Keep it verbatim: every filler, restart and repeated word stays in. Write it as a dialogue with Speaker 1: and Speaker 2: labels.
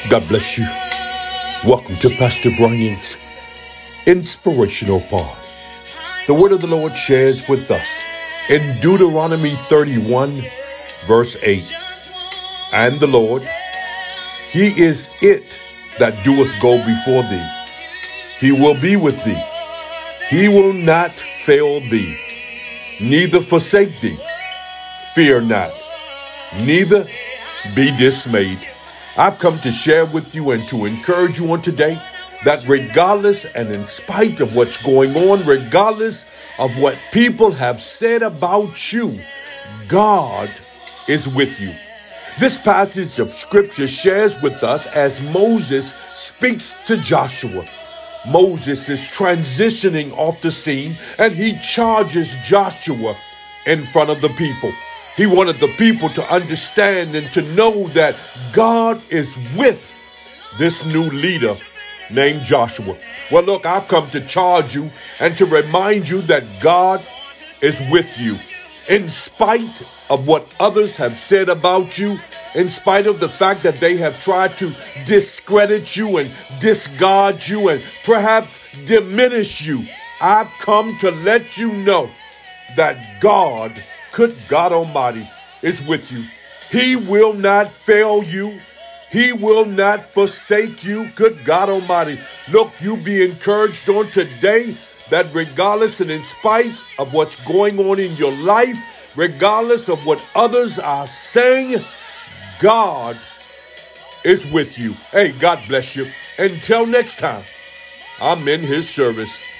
Speaker 1: God bless you. Welcome to Pastor Brian's Inspirational Pod. The word of the Lord shares with us in Deuteronomy thirty-one, verse eight. And the Lord, He is it that doeth go before thee. He will be with thee. He will not fail thee, neither forsake thee. Fear not, neither be dismayed. I've come to share with you and to encourage you on today that regardless and in spite of what's going on, regardless of what people have said about you, God is with you. This passage of scripture shares with us as Moses speaks to Joshua. Moses is transitioning off the scene and he charges Joshua in front of the people. He wanted the people to understand and to know that God is with this new leader named Joshua. Well, look, I've come to charge you and to remind you that God is with you. In spite of what others have said about you, in spite of the fact that they have tried to discredit you and discard you and perhaps diminish you, I've come to let you know that God, good God Almighty, is with you. He will not fail you. He will not forsake you. Good God Almighty. Look, you be encouraged on today that regardless and in spite of what's going on in your life, regardless of what others are saying, God is with you. Hey, God bless you. Until next time, I'm in His service.